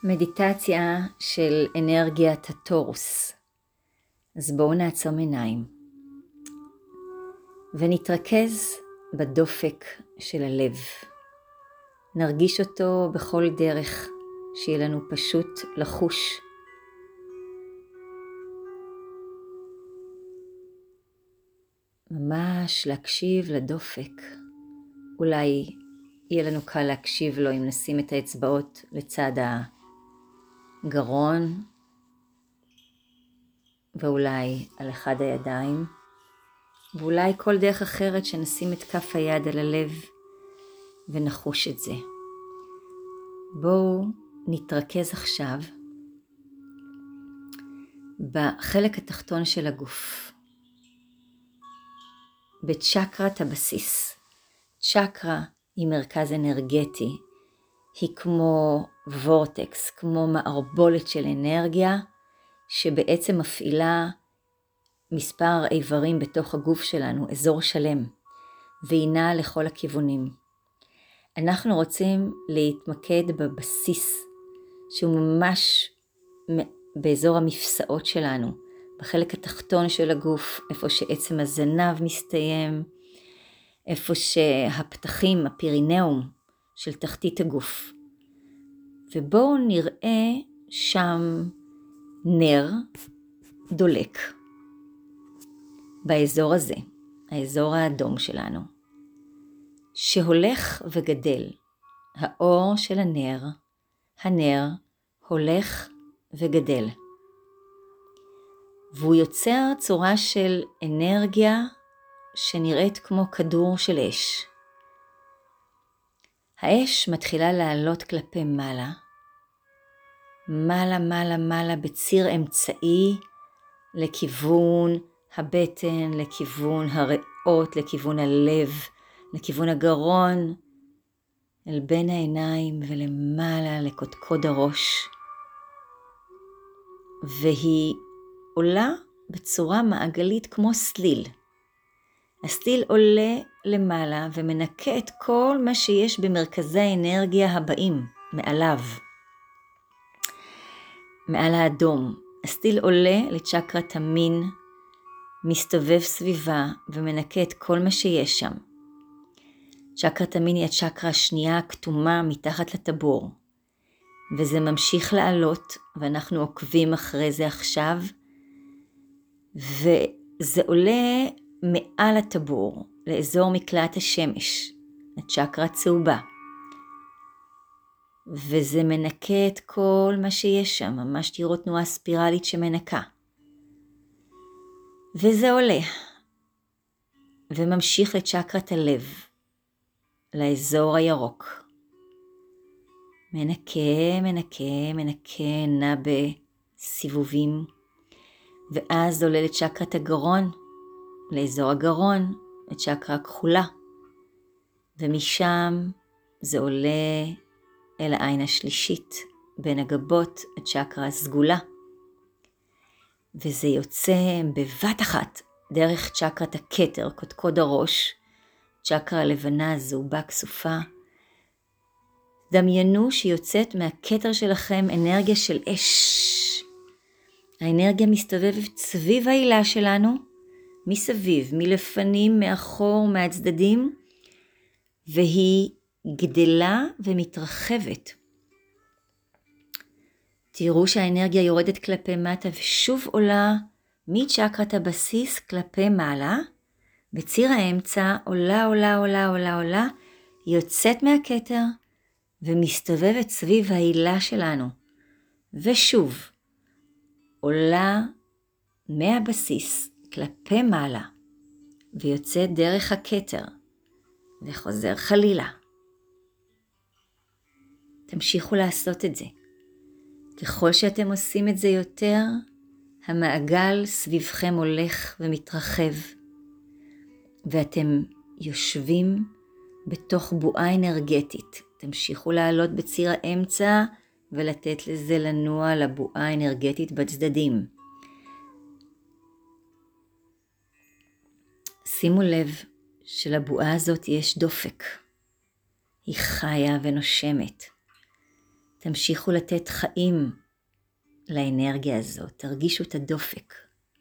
מדיטציה של אנרגיית הטורוס. אז בואו נעצום עיניים ונתרכז בדופק של הלב. נרגיש אותו בכל דרך שיהיה לנו פשוט לחוש. ממש להקשיב לדופק. אולי יהיה לנו קל להקשיב לו אם נשים את האצבעות לצד הגרון, ואולי על אחד הידיים, ואולי כל דרך אחרת שנשים את כף היד על הלב ונחוש את זה. בואו נתרכז עכשיו בחלק התחתון של הגוף, בצ'קרת הבסיס. צ'קרה היא מרכז אנרגטי, היא כמו וורטקס, כמו מערבולת של אנרגיה, שבעצם מפעילה מספר איברים בתוך הגוף שלנו, אזור שלם, והיא נעה לכל הכיוונים. אנחנו רוצים להתמקד בבסיס, שהוא ממש באזור המפסעות שלנו, בחלק התחתון של הגוף, איפה שעצם הזנב מסתיים, איפה שהפתחים, הפירינאום של תחתית הגוף. ובואו נראה שם נר דולק באזור הזה, האזור האדום שלנו, שהולך וגדל. האור של הנר הולך וגדל. והוא יוצר צורה של אנרגיה שנראית כמו כדור של אש. האש מתחילה לעלות כלפי מעלה, מעלה בציר אמצעי לכיוון הבטן, לכיוון הריאות, לכיוון הלב, לכיוון הגרון, אל בין העיניים ולמעלה לקודקוד הראש. והיא עולה בצורה מעגלית כמו סליל. הסליל עולה למעלה ומנקה את כל מה שיש במרכזי האנרגיה הבאים מעליו. מעל האדום. הסליל עולה לצ'קרת המין, מסתובב סביבה ומנקה את כל מה שיש שם. צ'קרת המין היא הצ'קרה השנייה הכתומה מתחת לטבור. וזה ממשיך לעלות, ואנחנו עוקבים אחרי זה עכשיו. וזה עולה מעל הטבור, לאזור מקלט השמש, הצ'קרה הצהובה. וזה מנקה את כל מה שיש שם, ממש תראו תנועה ספירלית שמנקה. וזה עולה, וממשיך לצ'קרת הלב, לאזור הירוק. מנקה, נע בסיבובים, ואז עולה לצ'קרת הגרון, לאזור הגרון, לצ'קרה הכחולה, ומשם זה עולה אל העין השלישית, בין הגבות, הצ'קרה הסגולה, וזה יוצא בבת אחת דרך צ'קרת הכתר, קודקוד הראש, צ'קרה הלבנה הזהובה כסופה. דמיינו שיוצאת מהכתר שלכם אנרגיה של אש. האנרגיה מסתובבת סביב העילה שלנו, מסביב, מלפנים, מאחור, מהצדדים, והיא גדלה ומתרחבת. תראו שהאנרגיה יורדת כלפי מטה ושוב עולה מצ'קרת הבסיס כלפי מעלה. בציר האמצע עולה, יוצאת מהכתר ומסתובבת סביב העילה שלנו. ושוב עולה מהבסיס כלפי מעלה ויוצאת דרך הכתר וחוזר חלילה. תמשיכו לעשות את זה. ככל שאתם עושים את זה יותר, המעגל סביבכם הולך ומתרחב, ואתם יושבים בתוך בועה אנרגטית. תמשיכו לעלות בציר האמצע ולתת לזה לנוע לבועה האנרגטית בצדדים. שימו לב שלבועה הזאת יש דופק. היא חיה ונושמת. תמשיכו לתת חיים לאנרגיה הזאת, תרגישו את הדופק.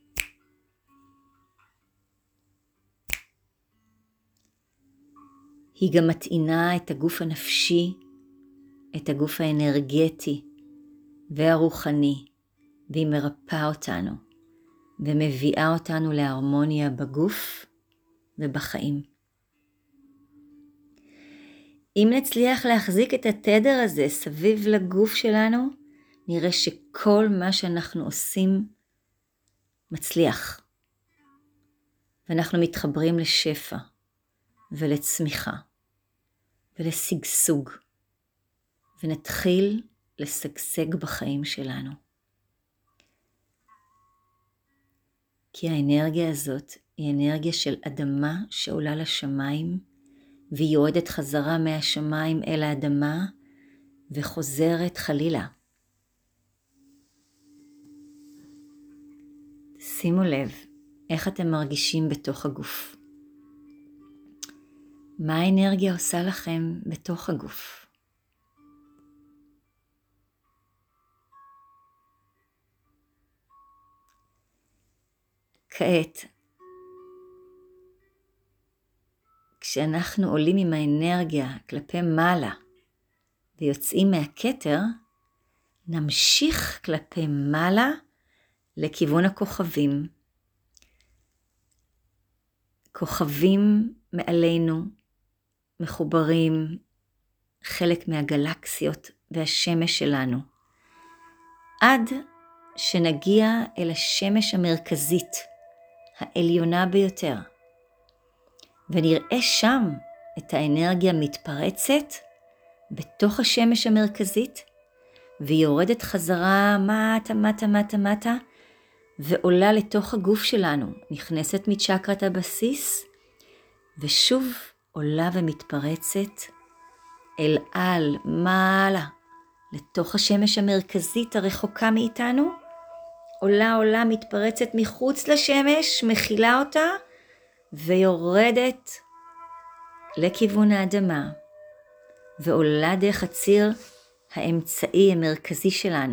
היא גם מטעינה את הגוף הנפשי, את הגוף האנרגטי והרוחני, והיא מרפאה אותנו ומביאה אותנו להרמוניה בגוף ובחיים. אם נצליח להחזיק את התדר הזה סביב לגוף שלנו, נראה שכל מה שאנחנו עושים מצליח. ואנחנו מתחברים לשפע ולצמיחה ולשגשוג. ונתחיל לשגשג בחיים שלנו. כי האנרגיה הזאת היא אנרגיה של אדמה שעולה לשמיים, והיא יורדת חזרה מהשמיים אל האדמה וחוזרת חלילה. שימו לב איך אתם מרגישים בתוך הגוף. מה האנרגיה עושה לכם בתוך הגוף? כעת, כשאנחנו עולים עם האנרגיה כלפי מעלה ויוצאים מהכתר, נמשיך כלפי מעלה לכיוון הכוכבים. כוכבים מעלינו מחוברים חלק מהגלקסיות והשמש שלנו, עד שנגיע אל השמש המרכזית, העליונה ביותר, ונראה שם את האנרגיה מתפרצת בתוך השמש המרכזית, והיא יורדת חזרה מטה, ועולה לתוך הגוף שלנו, נכנסת מצ'קרת הבסיס, ושוב עולה ומתפרצת אל על מעלה, לתוך השמש המרכזית הרחוקה מאיתנו, עולה, מתפרצת מחוץ לשמש, מכילה אותה, ויורדת לכיוון האדמה, ועולה דרך הציר האמצעי המרכזי שלנו.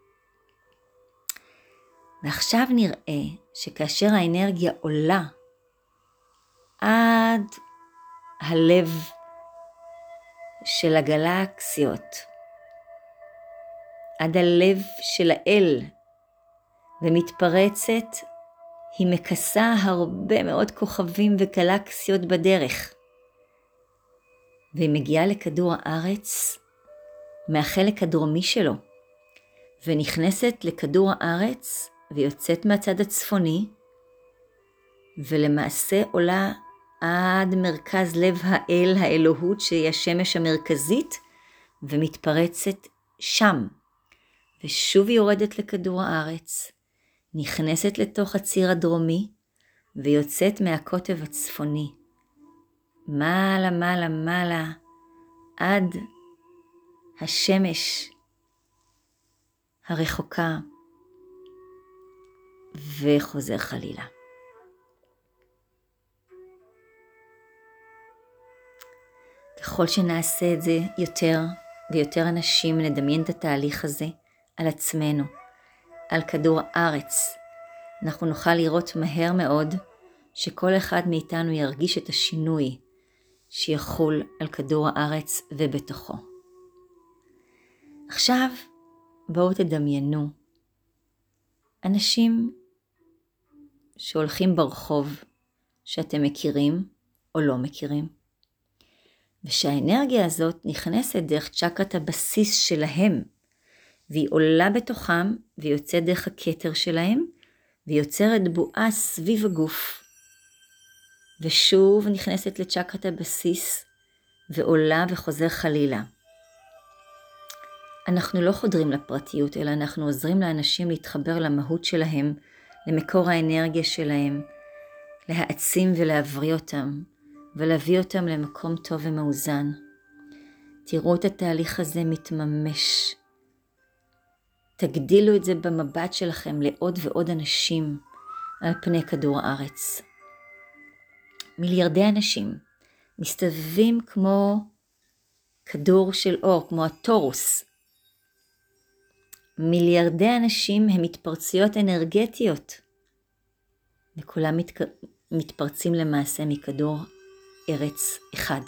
ועכשיו נראה שכאשר האנרגיה עולה עד הלב של הגלקסיות, עד הלב של האל, ומתפרצת, היא מכסה הרבה מאוד כוכבים וגלקסיות בדרך. והיא מגיעה לכדור הארץ מהחלק הדרומי שלו, ונכנסת לכדור הארץ ויוצאת מהצד הצפוני, ולמעשה עולה עד מרכז לב האל, האלוהות שהיא השמש המרכזית, ומתפרצת שם. ושוב היא יורדת לכדור הארץ, נכנסת לתוך הציר הדרומי, ויוצאת מהקוטב הצפוני. מעלה, עד השמש הרחוקה, וחוזר חלילה. ככל שנעשה את זה יותר ויותר אנשים, נדמיין את התהליך הזה על עצמנו, על כדור הארץ, אנחנו נוכל לראות מהר מאוד שכל אחד מאיתנו ירגיש את השינוי שיחול על כדור הארץ ובתוכו. עכשיו בואו תדמיינו אנשים שהולכים ברחוב שאתם מכירים או לא מכירים, ושהאנרגיה הזאת נכנסת דרך צ'קרת הבסיס שלהם, והיא עולה בתוכם ויוצאת דרך הכתר שלהם, ויוצרת בועה סביב הגוף, ושוב נכנסת לצ'קרת הבסיס ועולה וחוזר חלילה. אנחנו לא חודרים לפרטיות, אלא אנחנו עוזרים לאנשים להתחבר למהות שלהם, למקור האנרגיה שלהם, להעצים ולהבריא אותם, ולהביא אותם למקום טוב ומאוזן. תראו את התהליך הזה מתממש. תגדילו את זה במבט שלכם לעוד ועוד אנשים על פני כדור הארץ. מיליארדי אנשים מסתובבים כמו כדור של אור, כמו הטורוס, מיליארדי אנשים הם התפרצויות אנרגטיות, וכולם מתפרצים למעשה מכדור ארץ אחד.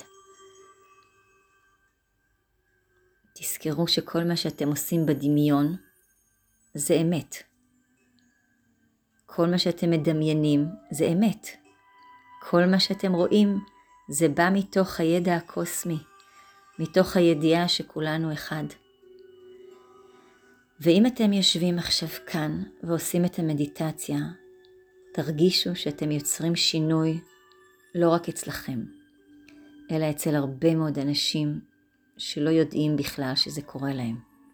תזכרו שכל מה שאתם עושים בדמיון זה אמת. כל מה שאתם מדמיינים זה אמת. כל מה שאתם רואים זה בא מתוך הידע הקוסמי, מתוך הידיעה שכולנו אחד. ואם אתם יושבים עכשיו כאן ועושים את המדיטציה, תרגישו שאתם יוצרים שינוי לא רק אצלכם, אלא אצל הרבה מאוד אנשים שלא יודעים בכלל שזה קורה להם.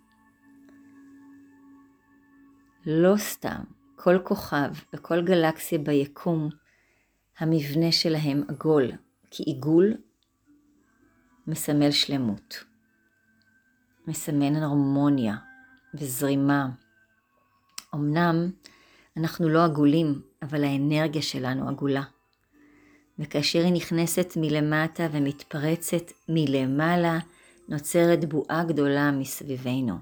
לא סתם, כל כוכב וכל גלקסיה ביקום, המבנה שלהם עגול, כי עיגול מסמל שלמות, מסמן הרמוניה וזרימה. אמנם אנחנו לא עגולים, אבל האנרגיה שלנו עגולה. וכאשר היא נכנסת מלמטה ומתפרצת מלמעלה, נוצרת בועה גדולה מסביבנו.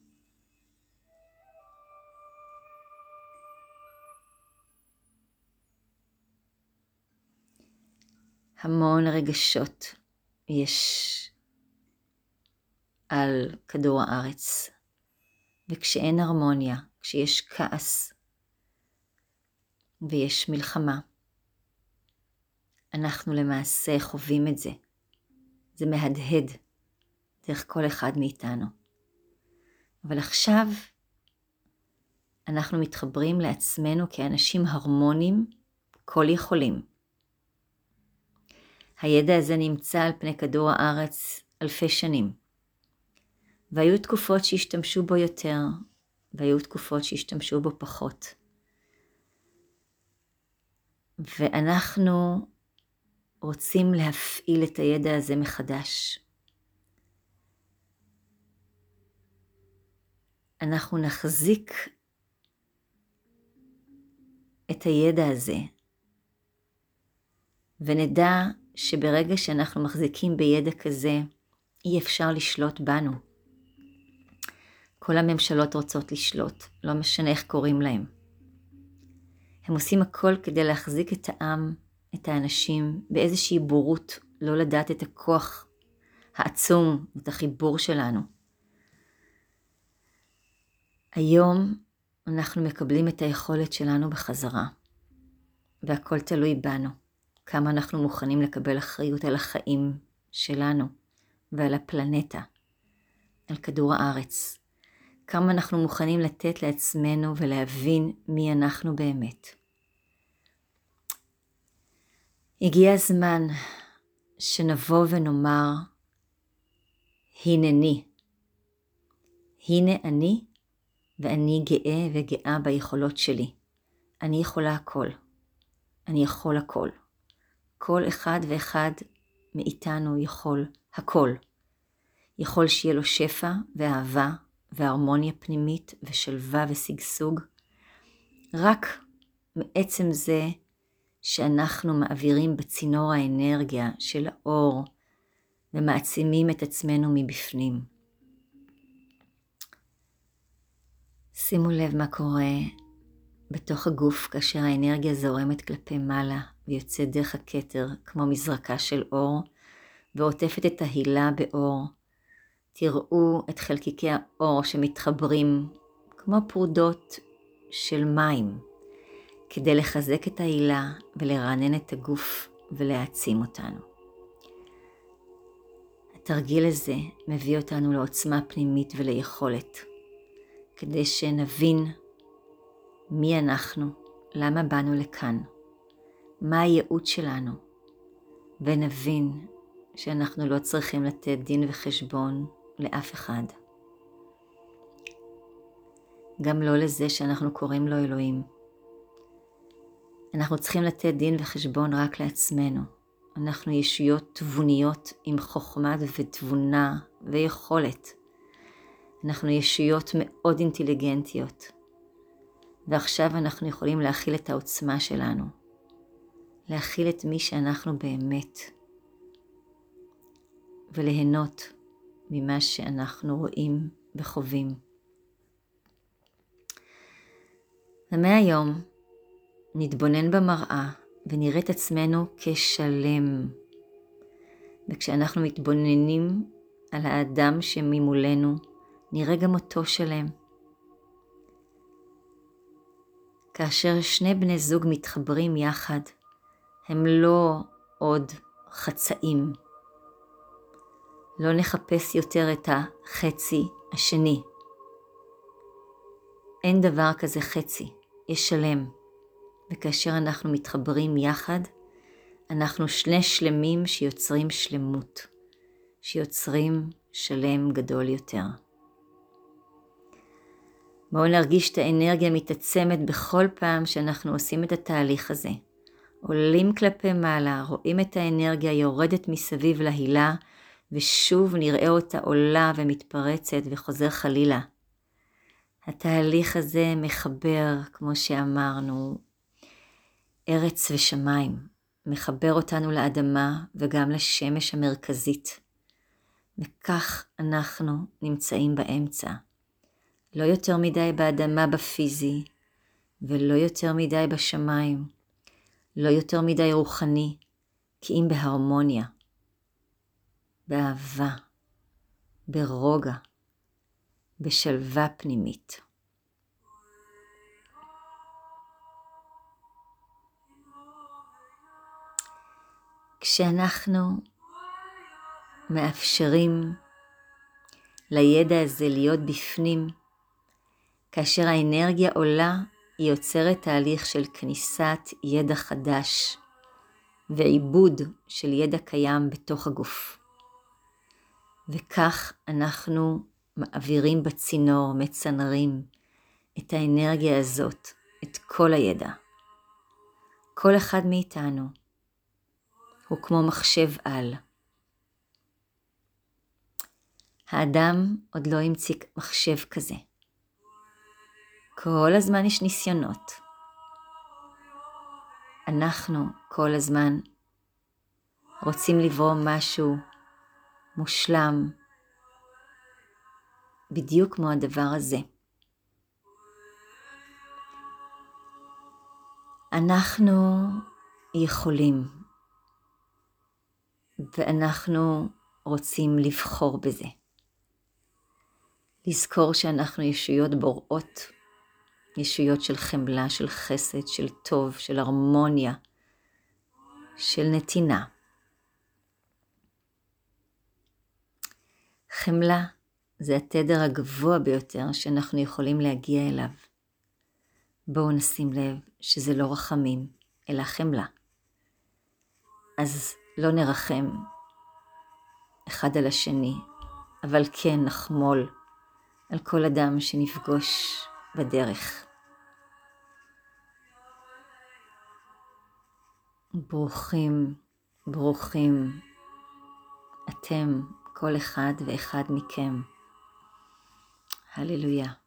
המון רגשות יש על כדור הארץ, וכשאין הרמוניה, כשיש כעס ויש מלחמה, אנחנו למעשה חווים את זה. זה מהדהד דרך כל אחד מאיתנו. אבל עכשיו אנחנו מתחברים לעצמנו כאנשים הרמוניים, כל יכולים. הידע הזה נמצא על פני כדור הארץ אלפי שנים. והיו תקופות שהשתמשו בו יותר, והיו תקופות שהשתמשו בו פחות. ואנחנו רוצים להפעיל את הידע הזה מחדש. אנחנו נחזיק את הידע הזה, ונדע שברגע שאנחנו מחזיקים בידע כזה, אי אפשר לשלוט בנו. כל הממשלות רוצות לשלוט, לא משנה איך קוראים להם. הם עושים הכל כדי להחזיק את העם, את האנשים, באיזושהי בורות, לא לדעת את הכוח העצום, את החיבור שלנו. היום אנחנו מקבלים את היכולת שלנו בחזרה, והכל תלוי בנו, כמה אנחנו מוכנים לקבל אחריות על החיים שלנו ועל הפלנטה, על כדור הארץ. כמה אנחנו מוכנים לתת לעצמנו ולהבין מי אנחנו באמת. הגיע הזמן שנבוא ונאמר, הנני. הנה אני, ואני גאה וגאה ביכולות שלי. אני יכולה הכל. אני יכול הכל. כל אחד ואחד מאיתנו יכול הכל. יכול שיהיה לו שפע ואהבה והרמוניה פנימית ושלווה ושגשוג. רק מעצם זה שאנחנו מעבירים בצינור האנרגיה של האור ומעצימים את עצמנו מבפנים. שימו לב מה קורה בתוך הגוף כאשר האנרגיה זורמת כלפי מעלה ויוצאת דרך הכתר כמו מזרקה של אור ועוטפת את ההילה באור. תראו את חלקיקי האור שמתחברים כמו פרודות של מים כדי לחזק את ההילה ולרענן את הגוף ולהעצים אותנו. התרגיל הזה מביא אותנו לעוצמה פנימית וליכולת כדי שנבין מי אנחנו, למה באנו לכאן, מה הייעוד שלנו, ונבין שאנחנו לא צריכים לתת דין וחשבון לאף אחד. גם לא לזה שאנחנו קוראים לו אלוהים. אנחנו צריכים לתת דין וחשבון רק לעצמנו. אנחנו ישויות תבוניות עם חוכמה ותבונה ויכולת. אנחנו ישויות מאוד אינטליגנטיות. ועכשיו אנחנו יכולים להכיל את העוצמה שלנו. להכיל את מי שאנחנו באמת. וליהנות ממה שאנחנו רואים וחווים. ומהיום נתבונן במראה ונראה את עצמנו כשלם. וכשאנחנו מתבוננים על האדם שממולנו, נראה גם אותו שלם. כאשר שני בני זוג מתחברים יחד, הם לא עוד חצאים. לא נחפש יותר את החצי השני. אין דבר כזה חצי, יש שלם. וכאשר אנחנו מתחברים יחד, אנחנו שני שלמים שיוצרים שלמות, שיוצרים שלם גדול יותר. בואו נרגיש את האנרגיה מתעצמת בכל פעם שאנחנו עושים את התהליך הזה. עולים כלפי מעלה, רואים את האנרגיה יורדת מסביב להילה, ושוב נראה אותה עולה ומתפרצת וחוזר חלילה. התהליך הזה מחבר, כמו שאמרנו, ארץ ושמיים, מחבר אותנו לאדמה וגם לשמש המרכזית. וכך אנחנו נמצאים באמצע. לא יותר מדי באדמה בפיזי, ולא יותר מדי בשמיים, לא יותר מדי רוחני, כי אם בהרמוניה, באהבה, ברוגע, בשלווה פנימית. כשאנחנו מאפשרים לידע הזה להיות בפנים, כאשר האנרגיה עולה, היא יוצרת תהליך של כניסת ידע חדש ועיבוד של ידע קיים בתוך הגוף. וכך אנחנו מעבירים בצינור, מצנרים את האנרגיה הזאת, את כל הידע. כל אחד מאיתנו הוא כמו מחשב על. האדם עוד לא המציא מחשב כזה. כל הזמן יש ניסיונות. אנחנו כל הזמן רוצים לברוא משהו מושלם, בדיוק כמו הדבר הזה. אנחנו יכולים, ואנחנו רוצים לבחור בזה. לזכור שאנחנו ישויות בוראות, ישויות של חמלה, של חסד, של טוב, של הרמוניה, של נתינה. חמלה זה התדר הגבוה ביותר שאנחנו יכולים להגיע אליו. בואו נשים לב שזה לא רחמים, אלא חמלה. אז לא נרחם אחד על השני, אבל כן נחמול על כל אדם שנפגוש בדרך. ברוכים, ברוכים, אתם, כל אחד ואחד מכם. הללויה.